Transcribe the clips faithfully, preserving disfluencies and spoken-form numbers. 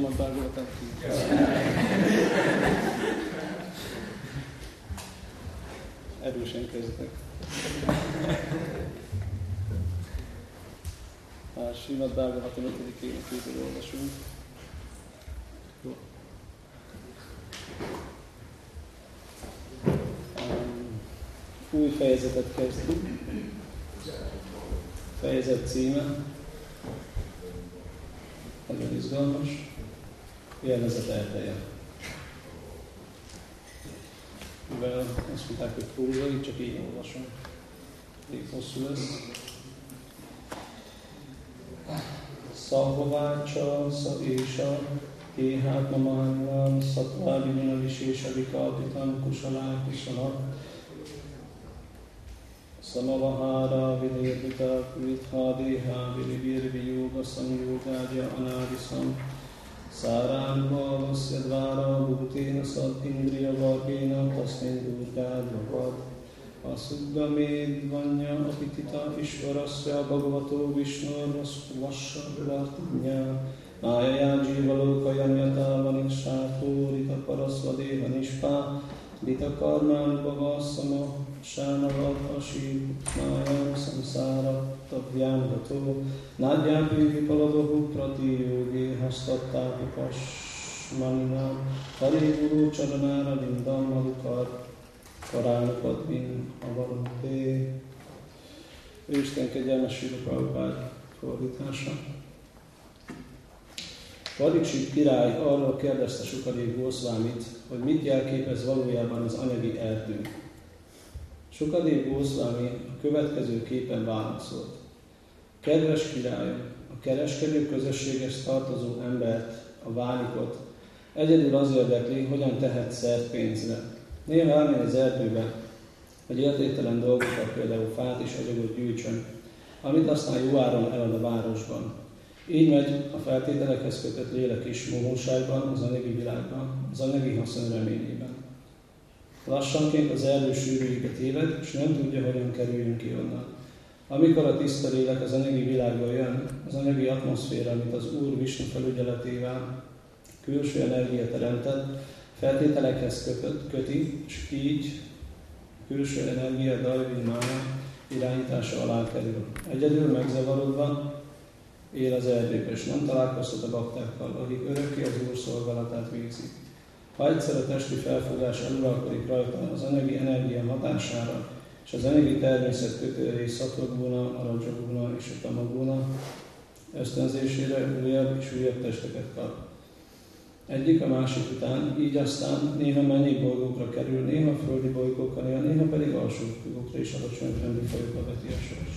Srimad Bhagavatam ki. Erősen kezdtek. A Srimad Bhagavatam ötödik énekéből olvasunk. Jó. Um, új fejezetet kezdünk. Fejezet címe. Nagyon izgalmas. Élvezet erdeje. Mivel azt mondták, hogy prózai, csak így olvasom. Elég hosszú lesz. Szahvavácsa, szadésa, éhát mamánylám, szatvárinyana visésa vikalpitam, kusalák visanak, szamavahára, vilérbita, vidhádéhá, vilibirvi jóga, szamjógágya, anádiszam, száránva, vasszedvára, bhuténa, szad, indriya, vargéna, taszmin durgád, vad. Asuddhamed vanya apitita ishvarasya bhagavato vishnor vassa vartanya májajá jívaloka yata vanikshátó rita parasvadeha nispá rita karmán bhavasszama sánavat asír májam samszára tapjánható nádjápi vipaladohu prati yogi hasztattápi pasmaninám hari guru csaranára vindam madukar Karálnakat, mint a valóté. Isten kegyelmes Srila Prabhupád fordítása. Pariksit király arról kérdezte Sukadév Gószvámit, hogy mit jelképez valójában az anyagi erdő. Sukadév Gószvámi a következő képen válaszolt. Kedves királyom, a kereskedő közösséghez tartozó embert, a válikot, egyedül az érdekli, hogyan tehet szert pénzre. Néha elmegy az erdőbe, hogy értéktelen dolgokat, például fát és agyagot gyűjtsön, amit aztán jó áron elad a városban. Így megy a feltételekhez kötött lélek is mohóságban, az anyagi világban, az anyagi haszon reményében. Lassanként az erdő sűrűjébe téved, és nem tudja, hogyan kerüljön ki onnan. Amikor a tiszta lélek az anyagi világba jön, az anyagi atmoszféra, amit az Úr Visnu felügyeletével külső energia teremtett, feltételekhez kötött, köti, és így külső energia Dajvi Mája irányítása alá kerül. Egyedül megzavarodva él az erdőbe, és nem találkozhat a baktákkal, akik örökké az Úr szolgálatát végzik. Ha egyszer a testi felfogás eluralkodik rajta az anyagi energia hatására, és az anyagi természet kötői szatoguna, a rajaguna és a tamaguna ösztönzésére újabb és újabb testeket kap. Egyik a másik után, így aztán néha mennyi bolygókra kerül, néha földi bolygókra, néha pedig alsó bolygókra és alacsony rendi fajokra veti a sors.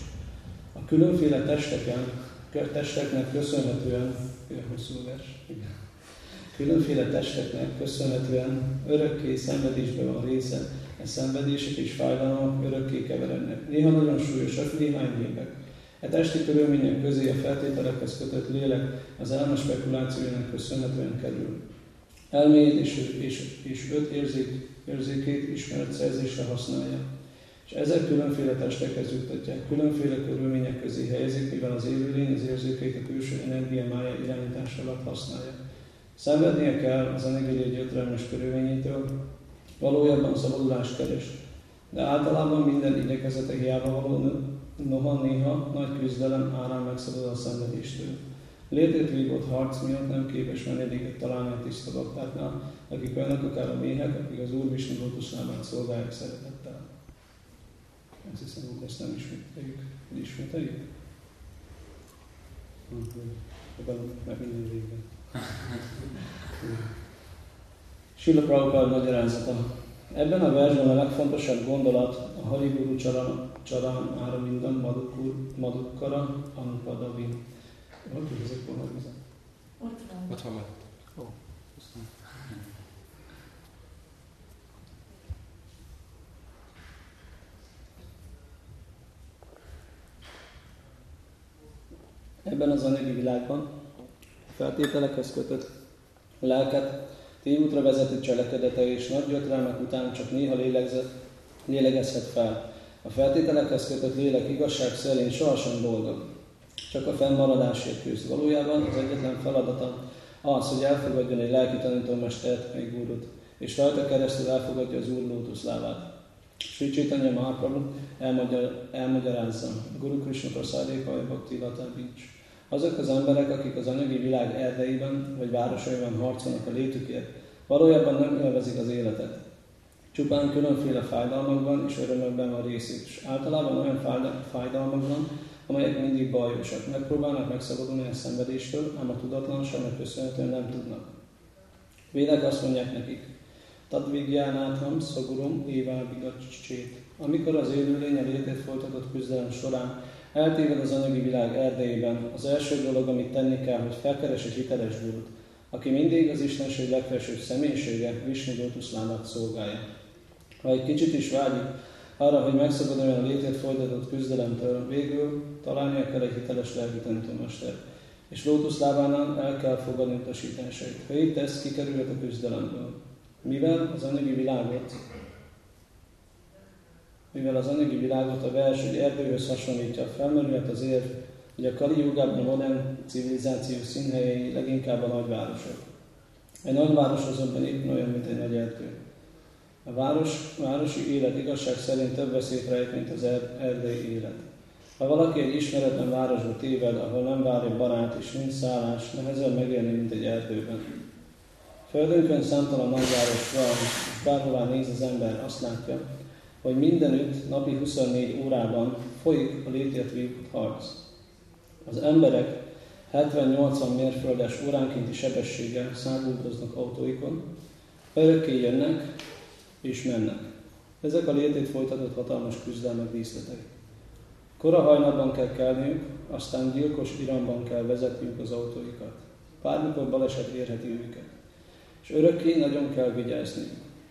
A különféle testeken, testeknek köszönhetően, hosszú vers, igen. Különféle testeknek köszönhetően örökké szenvedésben van része, e szenvedések és fájdalmak örökké keverednek. Néha nagyon súlyosak, néha enyhébbek. E testi körülmények közé a feltételekhez kötött lélek az elme spekulációjának köszönhetően kerül. Elméjét és, és, és öt érzék, érzékét ismeretszerzésre használja, és ezek különféle testekhez juttatják, különféle körülmények közé helyezik, mivel az élőlény az érzékeit a külső energia mája irányítása alatt használja. Szenvednie kell az anyagi légy ötlenes körülményétől, valójában szabadulást keres, de általában minden igyekezete hiába való, noha néha nagy küzdelem árán megszabadul a szenvedéstől. Létét vívott harc miatt nem képes menedéket találni a tiszta baktáknál, akik olyanok akár a méhek, akik az Úr Visnu lótuszlábát szolgálják szeretettel. Azt hiszem, hogy ezt nem ismételjük. Hogy ismételjük? Ebben meg minden végben. Srila Prabhupád magyarázata. Ebben a versben a legfontosabb gondolat a Hari Guru Csaran Áramindam Madukur Madukkara Anupadavin. Hogy ezek volna hozzá? Ott van. Ott van már. Ó, köszönöm. Ebben az anyagi világban feltételekhez kötött lelket, tévútra vezető cselekedete és nagy gyötrelmek után csak néha lélegezhet fel. A feltételekhez kötött lélek igazság szerint sohasem boldog, csak a fennmaradásért küzd. Valójában az egyetlen feladata Az, hogy elfogadjon egy lelki tanítómestert, egy gurut, és rajta keresztül elfogadja az Úr lótuszlábát. Sri Chaitanya Mahaprabhu elmagyar, elmagyarázza, Guru Krishna Prasádéka Bhakti Lata Bincs. Azok az emberek, akik az anyagi világ erdeiben vagy városaiban harcolnak a létükért, valójában nem élvezik az életet. Csupán különféle fájdalmakban és örömökben van részük, és általában olyan fájdalmakban, amelyek mindig bajosak. Megpróbálnak megszabadulni a szenvedéstől, ám a tudatlanságnak köszönhetően nem tudnak. Védek azt mondják nekik, Tadvigyánátham szagurum évábigacsét. Amikor az élőlény a létét folytatott küzdelem során eltéved az anyagi világ erdejében, az első dolog, amit tenni kell, hogy felkeres egy hiteles gurut, aki mindig az Istenség legfelsőbb személyisége, Vishnu lótuszlábát szolgálja. Ha egy kicsit is vágyik arra, hogy megszabaduljon a létét folytatott küzdelemtől, végül találnia kell egy hiteles lelki tanítómestert, és lótuszlábánál el kell fogadni utasításait. Ha így tesz, kikerülhet a küzdelemből. Mivel az anyagi világot, mivel az anyagi világot a vers egy erdőhöz hasonlítja, felmerülhet az érv, hogy a Kali Jugában a modern civilizáció színhelyei leginkább a nagyvárosok. Egy nagyváros azonban éppen olyan, mint egy nagy erdő. A város, városi élet igazság szerint több veszélyt rejt, mint az erdei élet. Ha valaki egy ismeretlen városba téved, ahol nem várja barát és nincs szállás, nehezebb megélni, mint egy erdőben. Földünkön számtalan nagyváros van, és bárhová néz az ember, azt látja, hogy mindenütt napi huszonnégy órában folyik a létért vívott harc. Az emberek hetven-nyolcvan mérföldes óránkénti sebességgel száguldoznak autóikon, örökké jönnek és mennek. Ezek a létét folytatott hatalmas küzdelmek díszletei. Kora hajnalban kell kelniük, aztán gyilkos iramban kell vezetniük az autóikat. Bármikor baleset érheti őket, és örökké nagyon kell vigyázniuk.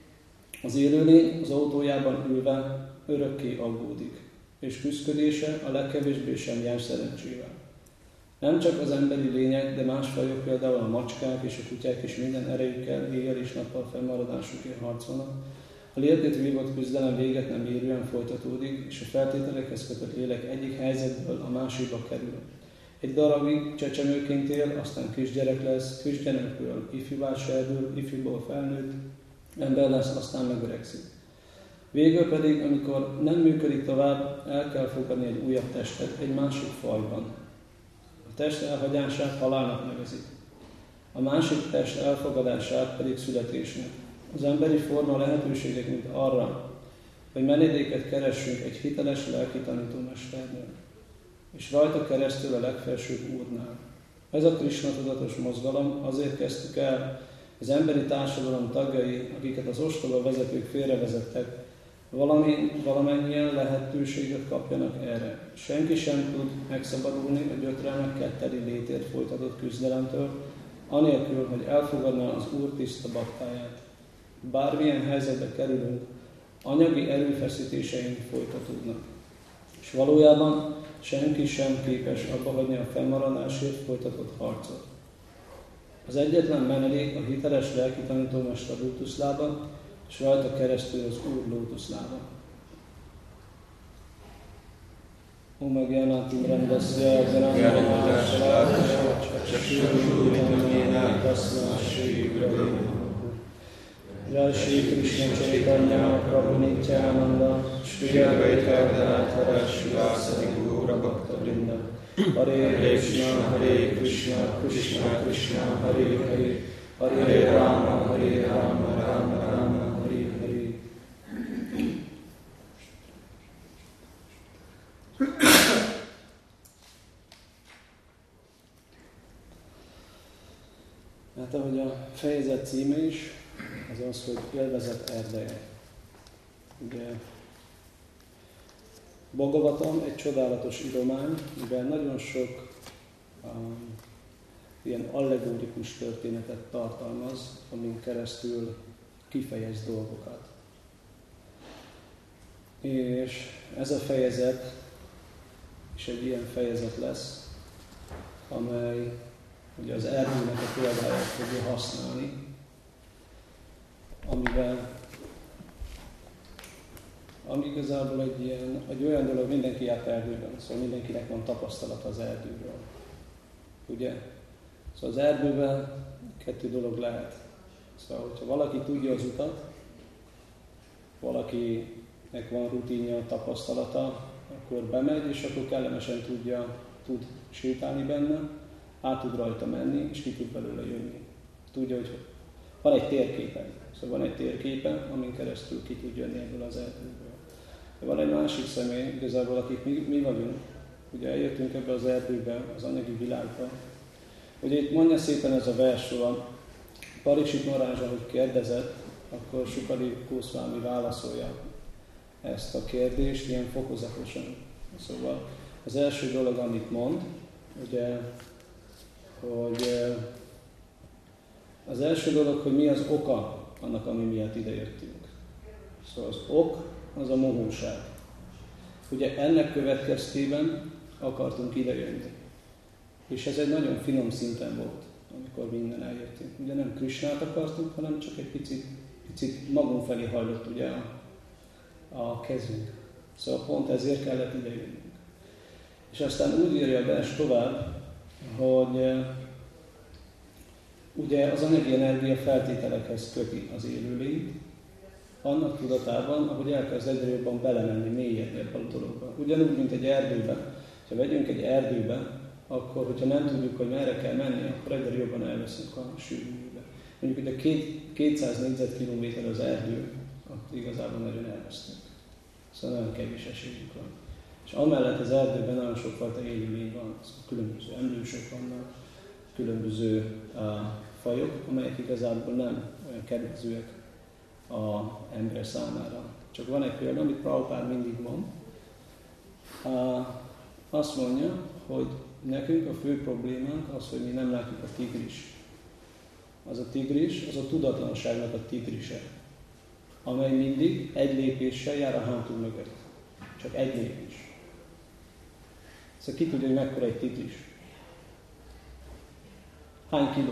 Az élőlény az autójában ülve örökké aggódik, és küszködése a legkevésbé sem jár szerencsével. Nem csak az emberi lények, de más fajok, például a macskák és a kutyák is minden erejükkel, éjjel és nappal fennmaradásukért harcolnak. A létét vívott küzdelem véget nem érően folytatódik, és a feltételekhez kötött lélek egyik helyzetből a másikba kerül. Egy darabig csecsemőként él, aztán kisgyerek lesz, kisgyerekből ifjúvá serdül, ifjúból felnőtt, ember lesz, aztán megöregszik. Végül pedig, amikor nem működik tovább, el kell fogadni egy újabb testet, egy másik fajban. A test elhagyását halálnak nevezik. A másik test elfogadását pedig születésnek. Az emberi forma lehetőségek, mint arra, hogy menedéket keressünk egy hiteles lelki tanítómesternél, és rajta keresztül a legfelsőbb Úrnál. Ez a Krishna tudatos mozgalom, azért kezdtük el, az emberi társadalom tagjai, akiket az ostoba vezetők félrevezettek, valami, valamennyien lehetőséget kapjanak erre. Senki sem tud megszabadulni a gyötrelmekkel teli létért folytatott küzdelemtől, anélkül, hogy elfogadná az Úr tiszta baktáját. Bármilyen helyzetbe kerülünk, anyagi erőfeszítéseink folytatódnak. És valójában senki sem képes abba hagyni a fennmaradásért folytatott harcot. Az egyetlen menedék a hiteles lelki tanítómester lótuszlába, és rajta keresztül az Úr lótuszlába. Om Gyanatim Rendasya Gyanamásra Jai Shri Krishna Chaitanya Prabhu Nityananda Shri Advaita Gadadhara Shivasati Gaura Bhakta Vrinda Hare Krishna Hare Krishna Krishna Krishna Hare Hare Hare Rama Hare Rama Rama Rama Hare Hare. Hát ahogy a fejezet címe is, az az, hogy élvezet erdeje. Ugye Bhagavatam egy csodálatos íromány, mivel nagyon sok um, ilyen allegórikus történetet tartalmaz, amin keresztül kifejez dolgokat. És ez a fejezet is egy ilyen fejezet lesz, amely ugye az erdőnek a példáját fogja használni, amivel ami igazából egy, ilyen, egy olyan dolog, mindenki járt erdőben, szóval mindenkinek van tapasztalata az erdőről. Ugye? Szóval az erdőben kettő dolog lehet. Szóval, hogyha valaki tudja az utat, valakinek van rutinja, tapasztalata, akkor bemegy, és akkor kellemesen tudja, tud sétálni benne, át tud rajta menni, és ki tud belőle jönni. Tudja, hogy van egy térképe. Szóval van egy térképe, amin keresztül ki tud jönni ebből az erdőből. De van egy másik személy, igazából akik mi, mi vagyunk, ugye eljöttünk ebbe az erdőbe, az anyagi világba. Ugye itt mondja szépen ez a versről, Pariksit Marázs, ahogy kérdezett, akkor Sukadév Gószvámi válaszolja ezt a kérdést ilyen fokozatosan. Szóval az első dolog, amit mond, ugye, hogy az első dolog, hogy mi az oka annak, ami miatt idejöttünk. Szóval az ok, az a mohóság. Ugye ennek következtében akartunk idejönni. És ez egy nagyon finom szinten volt, amikor minden eljöttünk. Ugye nem Krisnát akartunk, hanem csak egy picit, picit magunk felé hajlott ugye a, a kezünk. Szóval pont ezért kellett idejönnünk. És aztán úgy írja a vers tovább, hogy ugye az anyagi energia feltételekhez köti az élőlényt, annak tudatában, ahogy elkezd egyre jobban belemenni, mélyedni ebben a dologban. Ugyanúgy, mint egy erdőbe. Ha vegyünk egy erdőbe, akkor, hogyha nem tudjuk, hogy merre kell menni, akkor egyre jobban elveszünk a sűrűbe. Mondjuk, hogy a két, kétszáz négyzetkilométer az erdő, akkor igazából nagyon elvesztünk. Szóval nagyon kevés esélyünk van. És amellett az erdőben nagyon sokfajta élőlény van. Szóval különböző emlősök vannak, különböző uh, fajok, amelyek igazából nem olyan kedvezőek az ember számára. Csak van egy példa, amit Prabhupád mindig mond. Uh, azt mondja, hogy nekünk a fő problémánk az, hogy mi nem látjuk a tigris. Az a tigris, az a tudatlanságnak a tigrise, amely mindig egy lépéssel jár a hátul mögött. Csak egy lépés. Szóval ki tudja, hogy mekkora egy tigris? Hány kiló?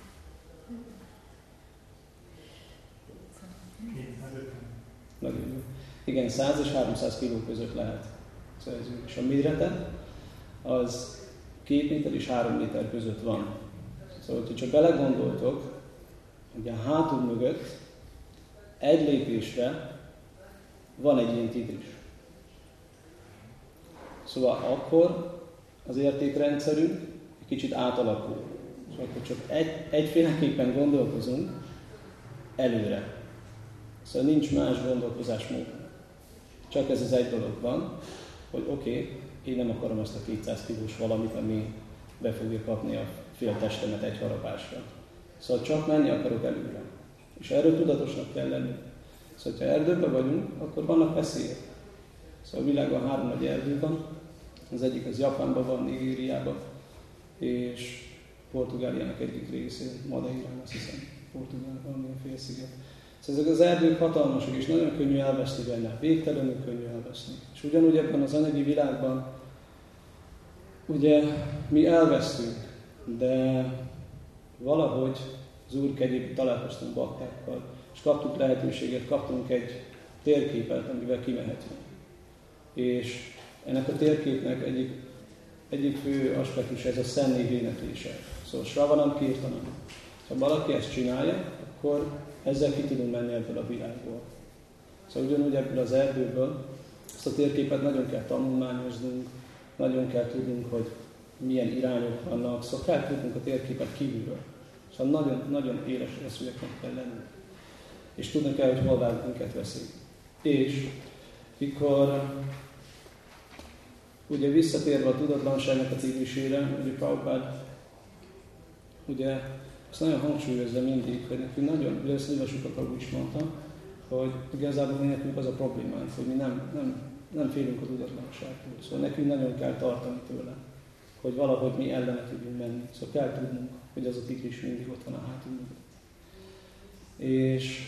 Nagyon jó. Igen, száz és háromszáz kiló között lehet. Szóval ez, és a mérete az két méter és három méter között van. Szóval, hogyha csak belegondoltok, hogy a hátul mögött egy lépésre van egy ilyen tigris. Szóval akkor az értékrendszerünk egy kicsit átalakul. Szóval akkor csak egy, egyféleképpen gondolkozunk előre. Szóval nincs más gondolkozásmód. Csak ez az egy dolog van, hogy oké, okay, én nem akarom azt a kétszáz kilós valamit, ami be fogja kapni a fél testemet egy harapásra. Szóval csak menni akarok előre. És erről tudatosnak kell lenni. Szóval, ha erdőben vagyunk, akkor vannak veszélyek. Szóval a világban három nagy erdő van. Az egyik az Japánban van, Nigériában, és Portugáliának egyik részén, Madeirán, azt hiszem, Portugál, valamilyen félsziget. Szóval ezek az erdők hatalmasak, és nagyon könnyű elveszni benne, végtelenül könnyű elveszni. És ugyanúgy ebben az anyagi világban, ugye mi elvesztünk, de valahogy az Úr kegyében találkoztunk baktákkal, és kaptuk lehetőséget, kaptunk egy térképet, amivel kimehetünk. És ennek a térképnek egyik, egyik fő aspektus ez a szennév éneklése. Szóval Sravanam Kirtanam. Ha valaki ezt csinálja, akkor ezzel ki tudunk menni ebből a világból. Szóval ugyanúgy ebből az erdőből ezt a térképet nagyon kell tanulmányoznunk, nagyon kell tudnunk, hogy milyen irányok vannak, szóval kell tudnunk a térképet kívülről. Szóval nagyon, nagyon éles eszűeknek kell lennünk. És tudnunk kell, hogy hol vág minket veszély. És mikor ugye visszatérve a tudatlanságnak a tigrisére, ugye Prabhupád ugye azt nagyon hangsúlyozza mindig, hogy nekünk nagyon, ugye ezt Nivasukha Prabhu is mondta, hogy igazából nekünk az a problémánk, hogy mi nem, nem, nem félünk a tudatlanságtól. Szóval nekünk nagyon kell tartani tőle, hogy valahogy mi ellene tudjunk menni. Szóval kell tudnunk, hogy az a tigris mindig ott van a hátunk mögött. És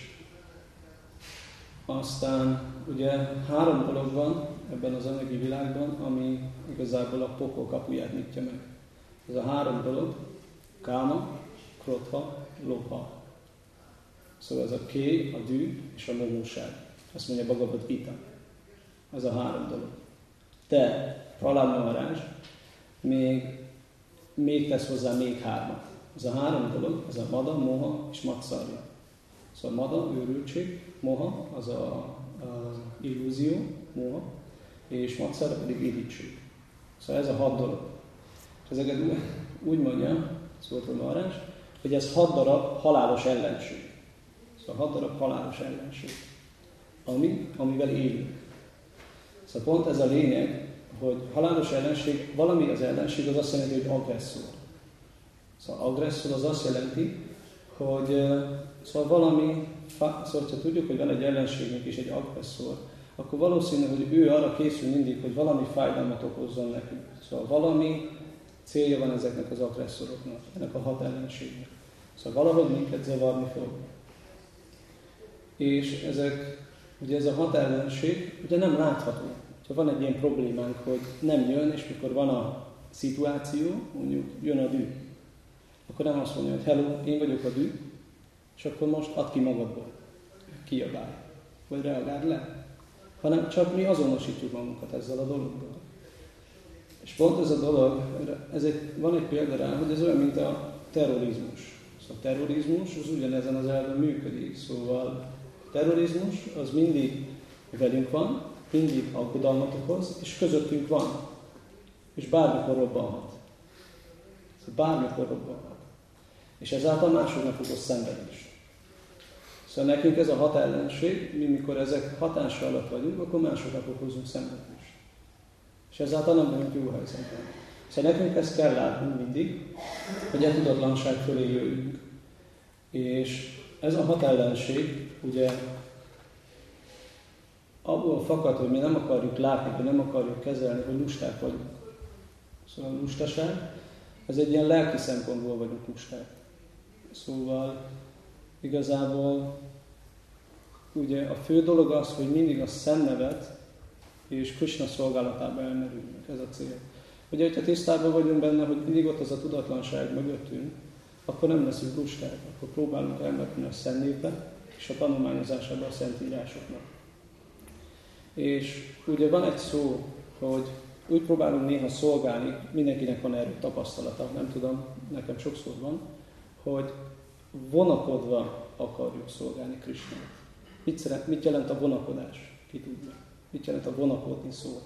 aztán ugye három dolog van ebben az anyagi világban, ami igazából a pokol kapuját nyitja meg. Ez a három dolog, káma, krotha, lobha. Szóval ez a ké, a dű és a mohóság. Azt mondja Bhagavad Gita. Ez a három dolog. De Prahlad Maharaj még, még tesz hozzá még hármat. Ez a három dolog, ez a mada, moha és matszarja. Szóval mada, őrültség, moha, az a, a illúzió, moha, és matszarja pedig irítség. Szóval ez a hat dolog. És ezeket úgy mondja, szóval Marás, hogy ez hat darab halálos ellenség. Szóval hat darab halálos ellenség, ami, amivel élünk. Szóval pont ez a lényeg, hogy halálos ellenség, valami az ellenség, az azt jelenti, hogy agresszor. Szóval agresszor az azt jelenti, hogy szóval valami, szóval ha tudjuk, hogy van egy ellenségünk és egy agresszor, akkor valószínű, hogy ő arra készül mindig, hogy valami fájdalmat okozzon nekünk. Szóval valami célja van ezeknek az agresszoroknak, ennek a hat ellenségnek. Szóval valahogy minket zavarni fog. És ezek, ugye ez a hat ellenség, ugye nem látható. Ha van egy ilyen problémánk, hogy nem jön, és mikor van a szituáció, mondjuk jön a dű, akkor nem azt mondja, hogy hello, én vagyok a dű, és akkor most add ki magadból, kiabálj, vagy reagálj le. Hanem csak mi azonosítjuk magunkat ezzel a dologgal. És pont ez a dolog, ez egy, van egy példa rá, hogy ez olyan, mint a terrorizmus. Szóval a terrorizmus az ugyanezen az elven működik. Szóval a terrorizmus az mindig velünk van, mindig aggodalmat okoz, és közöttünk van. És bármikor robbanhat. Szóval bármikor robbanhat. És ezáltal másoknak okoz szenvedést. Szóval nekünk ez a hat ellenség, mi mikor ezek hatása alatt vagyunk, akkor másoknak okozunk szenvedést. És ezáltal nem vagyunk jó helyzetben. Szóval nekünk ezt kell látni mindig, hogy a tudatlanság fölé jöjjünk. És ez a hat ellenség, ugye, abból fakad, hogy mi nem akarjuk látni, hogy nem akarjuk kezelni, hogy lusták vagyunk. Szóval a lustaság, ez egy ilyen lelki szempontból vagyunk lusták. Szóval igazából ugye a fő dolog az, hogy mindig a szennevet és Krishna szolgálatába elmerüljünk, ez a cél. Ugye, hogyha tisztában vagyunk benne, hogy mindig ott az a tudatlanság mögöttünk, akkor nem leszünk lusták, akkor próbálunk elmerülni a szennévbe és a tanulmányozásába a szentírásoknak. És ugye van egy szó, hogy úgy próbálunk néha szolgálni, mindenkinek van erről tapasztalata, nem tudom, nekem sokszor van, hogy vonakodva akarjuk szolgálni Krishnát. Mit, szeret, mit jelent a vonakodás? Ki tudja? Mit jelent a vonakodni szó?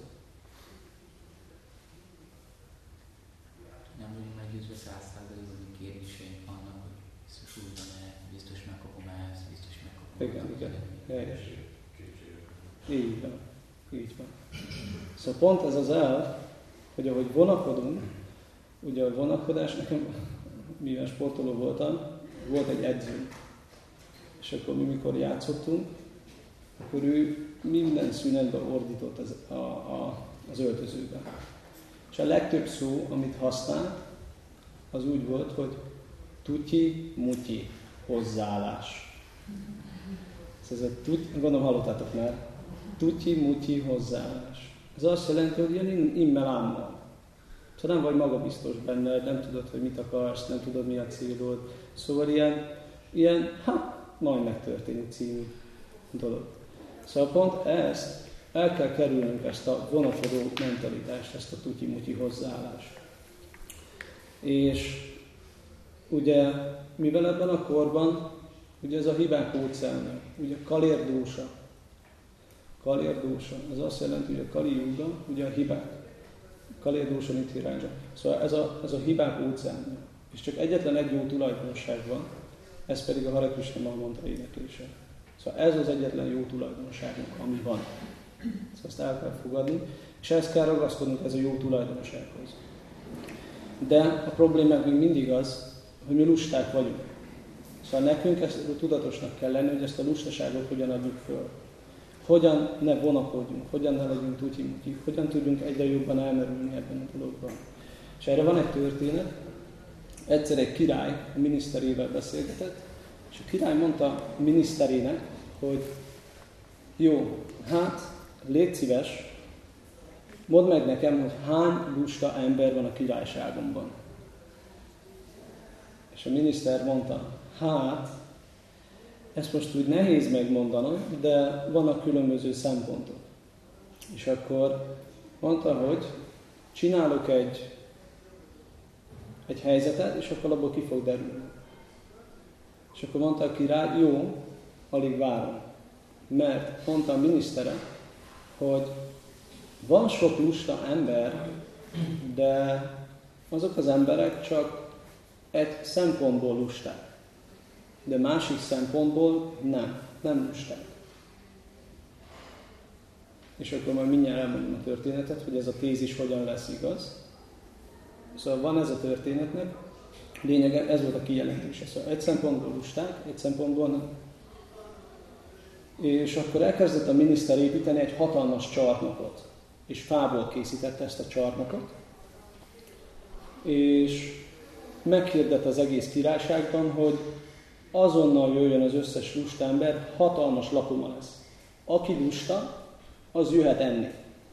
Nem vagyunk meggyőzve száz százalékban, hogy kérdéseink vannak, hogy biztos úgy van-e, biztos megkapom ezt, biztos megkapom. Igen, igen. Helyes. Így van. Így van. Szóval pont ez az elv, hogy ahogy vonakodunk, ugye a vonakodás, nekem, mivel sportoló voltam, volt egy edző. És akkor mi, mikor játszottunk, akkor ő minden szünetben ordított az, a, a, az öltözőben. És a legtöbb szó, amit használt, az úgy volt, hogy tutyi-mutyi hozzáállás. Ez a tutyi, gondolom hallottátok már, tutyi-mutyi hozzáállás. Ez azt jelenti, hogy ilyen immel-ámmal. Szóval nem vagy magabiztos benne, nem tudod, hogy mit akarsz, nem tudod, mi a célod. Szóval ilyen, ilyen ha, majd megtörténik című dolog. Szóval pont ezt, el kell kerülnünk ezt a vonakodó mentalitást, ezt a tutyi-mutyi hozzáállást. És ugye, mivel ebben a korban, ugye ez a hibák óceánja, ugye kalérdósa. Kalérdósa, ez azt jelenti, hogy a Kali Yuga, ugye a hibák. Kalérdósa nithiránja. Szóval ez a, ez a hibák óceánja. És csak egyetlen egy jó tulajdonság van, ez pedig a Hare Krishna Maha Mantra éneklése. Szóval ez az egyetlen jó tulajdonságunk, ami van. Szóval ezt el kell fogadni, és ehhez kell ragaszkodnunk ez a jó tulajdonsághoz. De a problémák még mindig az, hogy mi lusták vagyunk. Szóval nekünk ezt tudatosnak kell lenni, hogy ezt a lustaságot hogyan adjuk föl. Hogyan ne vonakodjunk, hogyan ne legyünk tutyi-mutyi, hogyan tudjunk egyre jobban elmerülni ebben a dologban. És erre van egy történet. Egyszer egy király a miniszterével beszélgetett, és a király mondta a miniszterének, hogy jó, hát légy szíves, mondd meg nekem, hogy hány lusta ember van a királyságomban. És a miniszter mondta, hát, ezt most úgy nehéz megmondanom, de vannak különböző szempontok. És akkor mondta, hogy csinálok egy egy helyzetet, és akkor abból ki fog derülni. És akkor mondta a király, jó, alig várom. Mert mondta a minisztere, hogy van sok lusta ember, de azok az emberek csak egy szempontból lusták. De másik szempontból nem, nem lusták. És akkor majd mindjárt elmondom a történetet, hogy ez a tézis hogyan lesz igaz. Szóval van ez a történetnek, lényege, ez volt a kijelentése. Szóval egy szempontból lusták, egy szempontból nem. És akkor elkezdett a miniszter építeni egy hatalmas csarnokot. És fából készítette ezt a csarnokot. És meghirdet az egész királyságban, hogy azonnal jöjjön az összes lusta ember, hatalmas lakoma lesz. Aki lusta, az jöhet enni.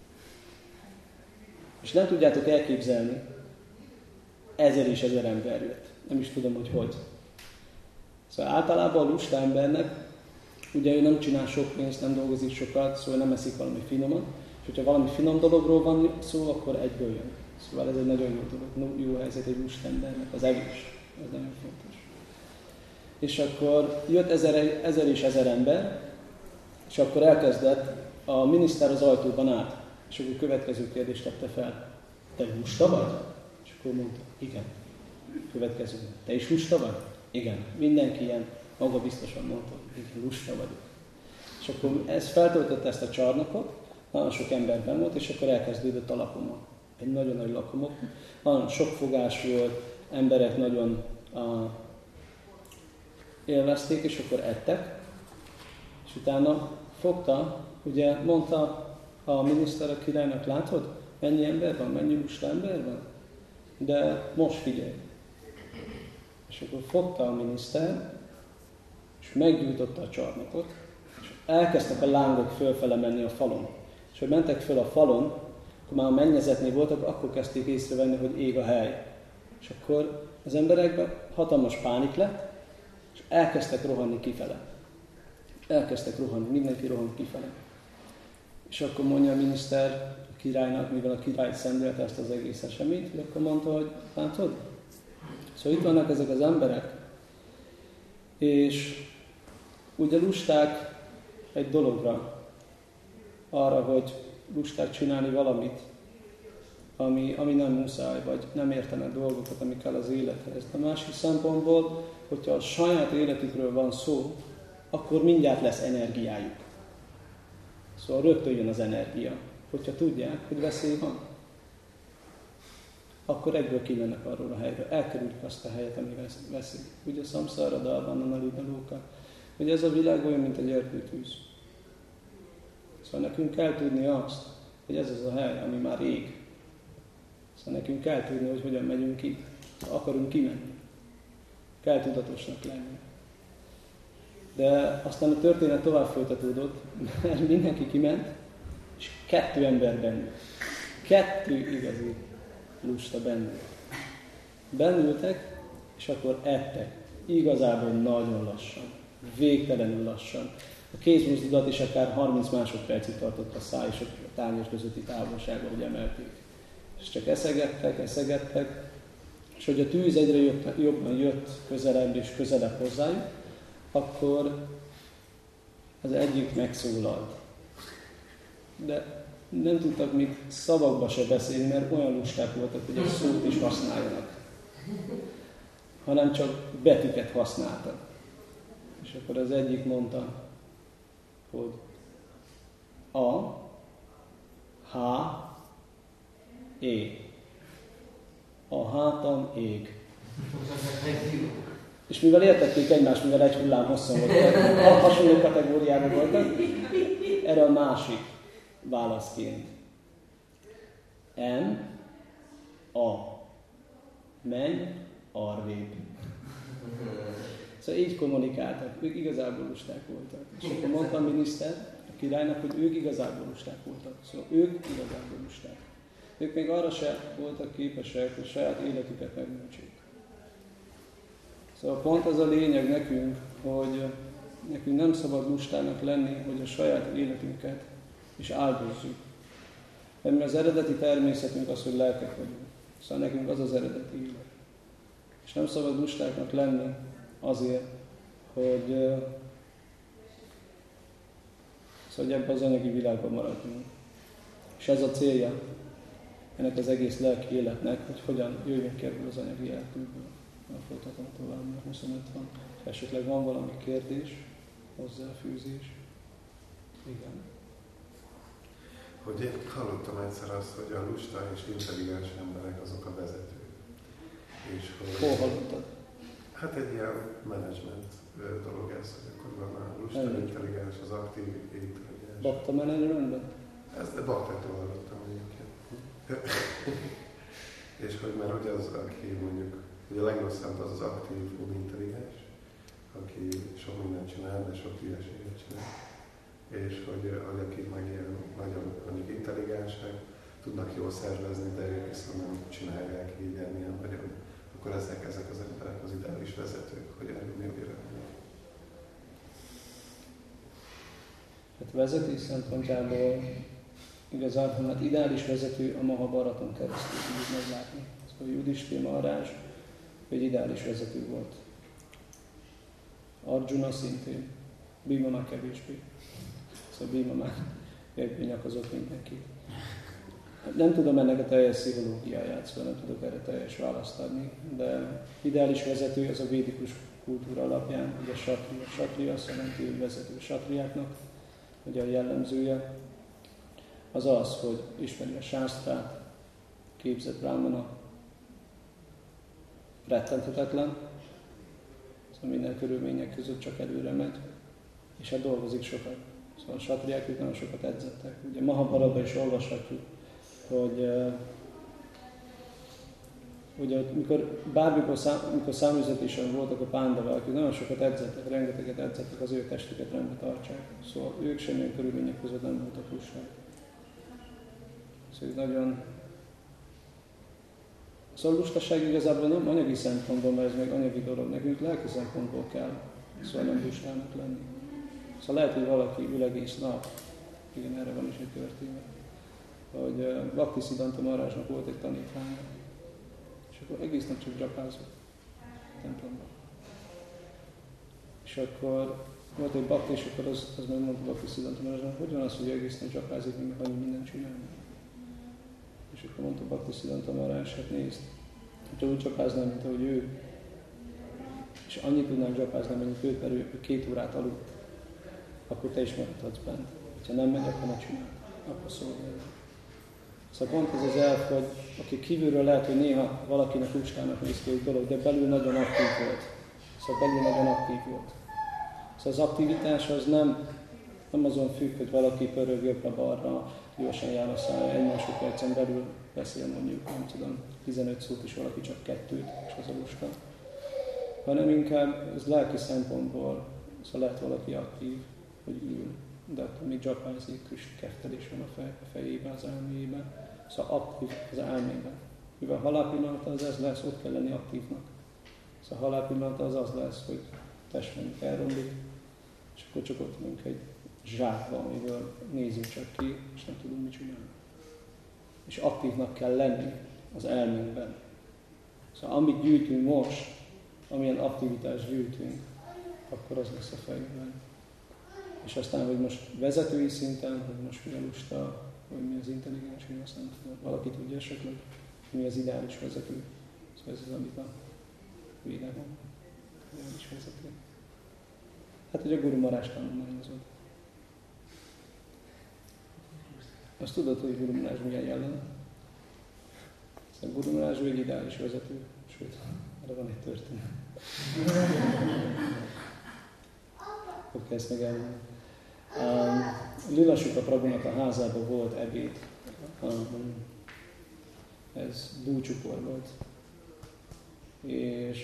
És nem tudjátok elképzelni, ezer és ezer ember jött. Nem is tudom, hogy hogy. Szóval általában a lusta embernek, ugye ő nem csinál sok pénzt, nem dolgozik sokat, szóval nem eszik valami finomat, és hogyha valami finom dologról van szó, akkor egyből jön. Szóval ez egy nagyon jó dolog, jó helyzet egy lusta embernek, az evés. Ez nagyon fontos. És akkor jött ezer, ezer és ezer ember, és akkor elkezdett a miniszter az ajtóban állt, és akkor a következő kérdést tette fel. Te lusta vagy? És akkor mondta, igen. Következő. Te is lusta vagy? Igen. Mindenki ilyen magabiztosan mondta, igen, lusta vagyok. És akkor ez feltöltötte ezt a csarnokot, nagyon sok emberben volt, és akkor elkezdődött a lakoma. Egy nagyon nagy lakomok. Nagyon sok fogás volt, emberek nagyon uh, élvezték, és akkor ettek. És utána fogta, ugye mondta a miniszter a királynak, látod, mennyi ember van, mennyi lusta ember van? De most figyelj. És akkor fogta a miniszter, és meggyújtotta a csarnokot, és elkezdtek a lángok fölfele menni a falon. És hogy mentek föl a falon, akkor már a mennyezetnél voltak, akkor kezdték észrevenni, hogy ég a hely. És akkor az emberekben hatalmas pánik lett, és elkezdtek rohanni kifele. Elkezdtek rohanni, mindenki rohan kifele. És akkor mondja a miniszter a királynak, mivel a király szemlélte ezt az egész eseményt, hogy akkor mondta, hogy látod? Szóval itt vannak ezek az emberek, és ugye lusták egy dologra, arra, hogy lusták csinálni valamit, ami, ami nem muszáj, vagy nem értenek dolgokat, amik kell az élethez. A másik szempontból, hogyha a saját életükről van szó, akkor mindjárt lesz energiájuk. Szóval rögtön jön az energia. Hogyha tudják, hogy veszély van, akkor egyből kimennek arról a helyről. Elkerülik azt a helyet, ami veszély. Ugye szamszára dalban a nalidalóka. Ugye ez a világ olyan, mint egy erdőtűz. Szóval nekünk kell tudni azt, hogy ez az a hely, ami már ég. Szóval nekünk kell tudni, hogy hogyan megyünk ki. Szóval akarunk kimenni. Kell tudatosnak lenni. De aztán a történet tovább folytatódott, mert mindenki kiment, és kettő ember bennült. Kettő igazi lusta bennült. Bennültek, és akkor ettek. Igazából nagyon lassan. Végtelenül lassan. A kézmozdulat is akár harminc másodpercig tartott a száj és a tányér közötti távolságba, hogy emelték. És csak eszegettek, eszegettek, és hogy a tűz egyre jött, jobban jött közelebb és közelebb hozzájuk, akkor az egyik megszólalt. De nem tudtak még szavakba se beszélni, mert olyan lusták voltak, hogy a szót is használjanak. Hanem csak betűket használtak. És akkor az egyik mondta, hogy A, H, É. A hátam ég. És mivel értették egymást, mivel egy hullám hosszan volt, hasonló kategóriában voltak, erre a másik válaszként. M, A. Menj, arrébb. Szóval így kommunikáltak, ők igazából lusták voltak. És akkor mondta a miniszter a királynak, hogy ők igazából lusták voltak. Szóval ők igazából lusták. Ők még arra se voltak képesek, hogy saját életüket megmentsék. Szóval pont az a lényeg nekünk, hogy nekünk nem szabad lustának lenni, hogy a saját életünket is áldozzuk. Mert az eredeti természetünk az, hogy lelkek vagyunk. Szóval nekünk az az eredeti élet. És nem szabad lustáknak lenni azért, hogy, szóval ebben az anyagi világban maradjunk. És ez a célja ennek az egész lelki életnek, hogy hogyan jöjjünk ki ebből az anyagi életünkből. Folytatom tovább, mert huszonöt van. Esetleg van valami kérdés, hozzáfűzés? Igen. Hogy én hallottam egyszer azt, hogy a lusta és intelligens emberek azok a vezetők. És hogy... Hol hallottad? Hát egy ilyen menedzsment dolog ez, hogy akkor van a lusta, Elég. intelligens, az aktív, intelligens. Bakta menedzsmentben? Ezt de Baktától hallottam egyébként. És hogy már hogy az, aki mondjuk, hogy a legrosszabb az az aktív, intelligens, aki sok mindent csinál, de sok hülyeséget csinál. És hogy, hogy akik meg ilyen nagyon mondjuk intelligensek, tudnak jól szervezni, de ők viszont nem csinálják így ilyen nagyon. Akkor ezek, ezek az emberek az ideális vezetők, hogy erről mi a vélemény. Hát vezetés szempontjából igazából hát ideális vezető a Mahabharaton keresztül tudjuk meglátni. Szóval Judhiszthira Maharaj egy ideális vezető volt. Arjuna szintén, Bhima már kevésbé. Szóval Bhima már kevésbé nyakazott mindenki. Nem tudom ennek a teljes pszichológiáját, szóval nem tudok erre teljes választ adni, de ideális vezető az a védikus kultúra alapján, ugye satria. Satria azt jelenti, hogy vezető satriáknak, ugye a jellemzője, az az, hogy ismeri a sásztrát, képzett brahmana, rettenthetetlen, szóval minden körülmények között csak előre megy, és hát dolgozik sokat. Szóval a satriák ők nagyon sokat edzettek. Ugye Mahabharatban is olvashatjuk, hogy uh, ugye, mikor, bármikor szám, mikor száműzetésen voltak a pándavák, ők nagyon sokat edzettek, rengeteget edzettek, az ő testüket rendbe tartsák. Szóval ők semmilyen körülmények között nem voltak lusták. Szóval nagyon... Szóval a lustaság igazából nem anyagi szempontból, mert ez még anyagi dolog, nekünk lelki szempontból kell szóval nem lustának lenni. Szóval lehet, hogy valaki ül egész nap, igen, erre van is egy történet, hogy uh, Bhaktisiddhanta Maharajnak volt egy tanítványa, és akkor egész nap csak dzsapázott a templomban. És akkor volt egy bakti, és akkor az, az megmondta Bhaktisiddhanta Maharajnak, hogy van az, hogy egész nap dzsapázik, még annyi mindent csinálni. És akkor mondta Bhaktisiddhanta Maharaj, hát nézd, hogyha úgy dzsapáznám, mint ahogy ő, és annyit tudnám dzsapázni, mint ő, mert ő két órát aludt, akkor te is maradhatsz bent. Ha nem megy, akkor ne csináld. Akkor szólj el. Szóval pont ez az elf, hogy aki kívülről lehet, hogy néha valakinek lustának néz ki egy dolog, de belül nagyon aktív volt. Szóval belül nagyon aktív volt. Szóval az aktivitás az nem, nem azon függ, hogy valaki pörög jobbra-balra, gyorsan jár a szája, egy másodpercen belül beszél mondjuk, nem tudom, tizenöt szót is valaki csak kettőt, és az a lusta. Hanem inkább ez lelki szempontból, szóval lehet valaki aktív, hogy ül, de akkor még dzsapázik, és keftelés van a, fej, a fejében, az elméjében. Szóval aktív az elmében. Mivel a halálpillanata az ez lesz, ott kell lenni aktívnak. Szóval a halálpillanata az az lesz, hogy test mondjuk elromlik, és akkor csak ott mondjuk egy zsákba, amiből nézünk csak ki, és nem tudunk mit csinálni. És aktívnak kell lenni az elménkben. Szóval amit gyűjtünk most, amilyen aktivitást gyűjtünk, akkor az lesz a fejünkben. És aztán, hogy most vezetői szinten, hogy most mi a lusta, hogy mi az intelligens, én azt nem tudom. Valaki tudja esetleg, mi az ideális vezető. Szóval ez az, amit a világon ideális vezető. Hát, hogy a Guru Maharaj tanulmányozod. Azt tudod, hogy Guru Maharaj milyen jelen? Szóval Guru Maharaj egy ideális vezető. Sőt, erre van egy történet. Hogy kezd meg elmondani. Um, Lila Suka Prabhunak a házában volt ebéd. Um, ez búcsukor volt. És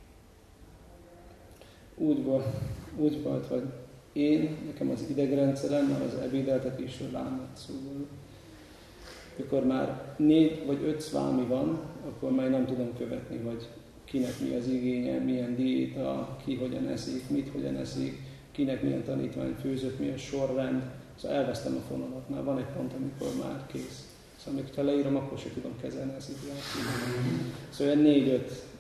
úgy volt, úgy volt, hogy én, nekem az idegrendszerem, már az ebédeltetésről lámlott, szóval mikor már négy vagy öt szvámi van, akkor már nem tudom követni, hogy kinek mi az igénye, milyen diéta, ki hogyan eszik, mit hogyan eszik, kinek milyen tanítvány főzött, milyen sorrend. Szóval elvesztem a fonalat. Már van egy pont, amikor már kész. Szóval amikor leírom, akkor sem tudom kezelni az időt. Szóval négy-öt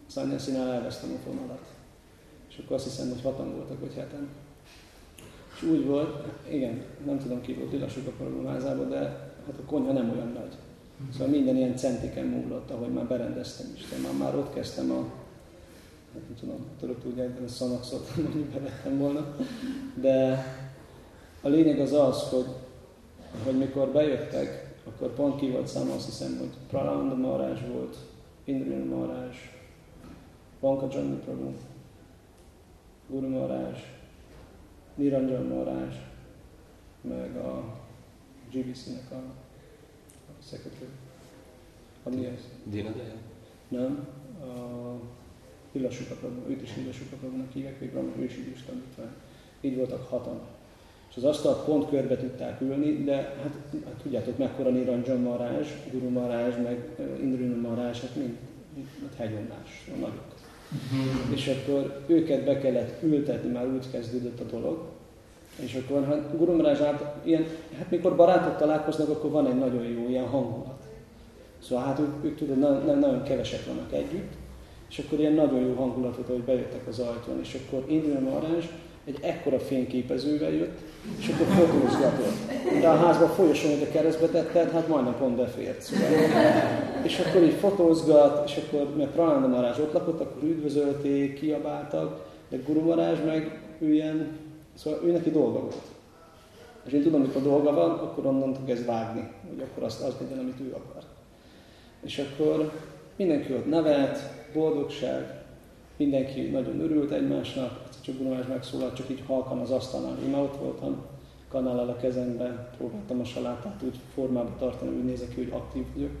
Szanyaszinál elvesztem a fonalat. És akkor azt hiszem, hogy hatan voltak, vagy heten. És úgy volt, igen, nem tudom ki volt Lilasuk a programázában, de hát a konyha nem olyan nagy. Szóval minden ilyen centiken múlott, ahogy már berendeztem is. De már, már ott kezdtem a, nem tudom, tudok tudják, de a szanaxot mondjuk bevettem volna. De a lényeg az az, hogy, hogy mikor bejöttek, akkor pont ki volt számom, azt hiszem, hogy Prahlada Maharaj volt, Indriya Maharaj, Pankajani Prabhu, Guru Maharaj, Niranjan Maharaj, meg a gé bé cé-nek a, a secretary. Ami ez? Dinadaya? Nem, a Vilasuka Prabhu, őt is Vilasuka Prabhunak hívják, még valami ősidős tanítvány. Így voltak hatan. És az asztalt pont körbe tudták ülni, de hát, hát tudjátok mekkora Niranjan Maharaj, Guru Maharaj, meg Indriya Maharaj, hát mind, mind hegyomlás, nagyok. Mm-hmm. És akkor őket be kellett ültetni, már úgy kezdődött a dolog. És akkor hát Guru Maharaj át, ilyen, hát mikor barátok találkoznak, akkor van egy nagyon jó ilyen hangulat. Szóval hát ők, ők tudod, nagyon, nagyon kevesek vannak együtt, és akkor ilyen nagyon jó hangulatot, hogy bejöttek az ajtón, és akkor Indriya Maharaj egy ekkora fényképezővel jött, és akkor fotózgatott. De a házban folyosón, hogy a keresztbe tetted, hát majdnem pont befért. Szóval. És akkor így fotózgat, és akkor mert Prahlada Maharaj ott lakott, akkor üdvözölték, kiabáltak, de Guru Maharaj meg ő ilyen, szóval ő neki dolga volt. És én tudom, hogy ha dolga van, akkor onnantól kezd vágni, hogy akkor azt, azt legyen, amit ő akar. És akkor mindenki ott nevet, boldogság, mindenki nagyon örült egymásnak, csak Guru Maharaj megszólalt, csak így halkan az asztalnál. Én ott voltam, kanállal a kezemben, próbáltam a salátát úgy formába tartani, úgy nézek ki, hogy aktív vagyok.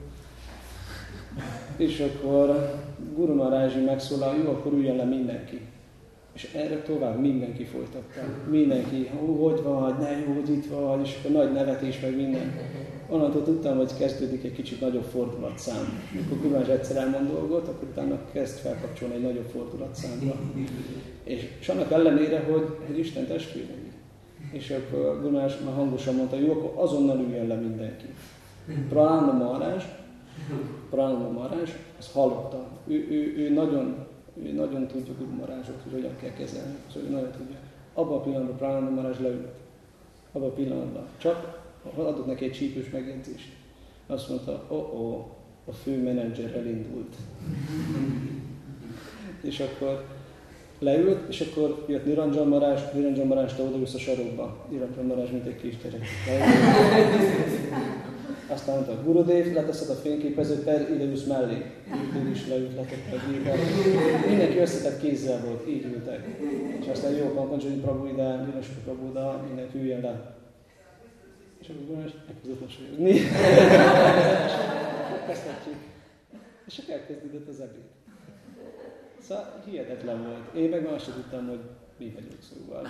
És akkor Guru Maharaj megszólal, jó, akkor üljön le mindenki. És erre tovább mindenki folytatta. Mindenki, ó, hogy vagy, ne jó, hogy itt vagy, és akkor nagy nevetés, meg minden. Onnantól tudtam, hogy kezdődik egy kicsit nagyobb fordulatszám. Amikor Guru Maharaj egyszer elmond dolgot, akkor utána kezd felkapcsolni egy nagyobb fordulatszámra. És, és annak ellenére, hogy, hogy Isten testvérei. És akkor Guru Maharaj már hangosan mondta, jó, akkor azonnal üljön le mindenki. Prahlada Maharaj, Prahlada Maharaj, az hallotta. Ő, ő, ő, nagyon, ő nagyon tudja Guru Maharajot, hogy hogyan kell kezelni. Szóval ő nagyon tudja. Abban a pillanatban Prahlada Maharaj leült. Abban a pillanatban. Csak adott neki egy csípős megjegyzést. Azt mondta, oh, oh, a fő menedzser elindult. És akkor leült, és akkor jött Niranjan Maharaj, Niranjan Maharaj te odaülsz a sarokba. Niranjan Maharaj, mint egy kisgyerek. Aztán mondta, Gurudev, leteszed a fényképezőt, per ide ülsz mellé. Ő is leült, letette a gépet. Mindenki összetett kézzel volt, így ültek. És aztán jó, Pankajani Prabhu ide, Vilasuka Prabhu ide, mindenki üljön le. És akkor Gurudev elkezdett mosolyogni. Kezdhetjük. És akkor elkezdődött az ebéd. Szóval hihetetlen volt. Én meg már sem tudtam, hogy mi vagyok szóval.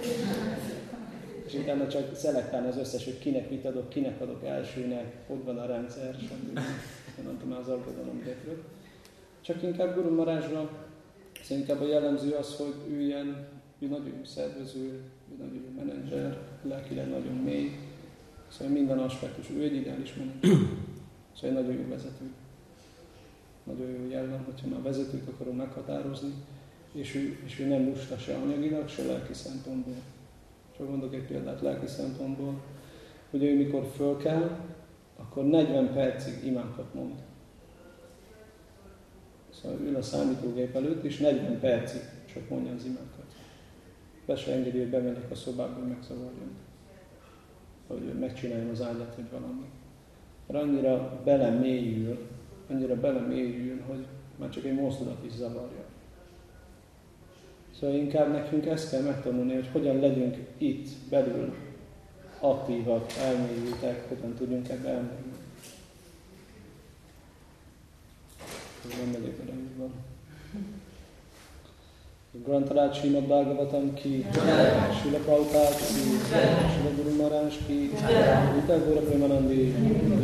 És utána csak szelektálni az összes, hogy kinek mit adok, kinek adok elsőnek, hogy van a rendszer, stb. Mondtam már az aggodalom gyerekről. Csak inkább Guru Maharajra, szóval inkább a jellemző az, hogy ő ilyen, ő nagyon jó szervező, ő nagyon jó menedzser, lelkileg nagyon mély. Szóval minden aspektus, ő egy ideális menedzser. Szóval egy nagyon jó vezető. Nagyon jó jellem, hogyha már vezetőt akarom meghatározni, és ő, és ő nem lusta se anyagilag, se lelki szempontból. Csak mondok egy példát lelki szempontból, hogy ő mikor föl kell, akkor negyven percig imákat mond. Szóval ül a számítógép előtt, és negyven percig csak mondja az imákat. Be se engedi, hogy bemegyek a szobába, hogy megzavarjon. Hogy megcsináljam az ágyat, vagy valami. Mert annyira belemélyül, annyira belemélyül, hogy már csak egy mozdulat is zavarja. Szóval inkább nekünk ezt kell megtanulni, hogy hogyan legyünk itt belül aktívak, elmélyültek, hogyan tudjunk ebbe elmenni. Nem megyek oda, úgy van. Grantarát Srimad Bhagavatam ki, Srila Prabhupada ki, Srila Guru Maharaj ki, Uttar Góra Premanandi,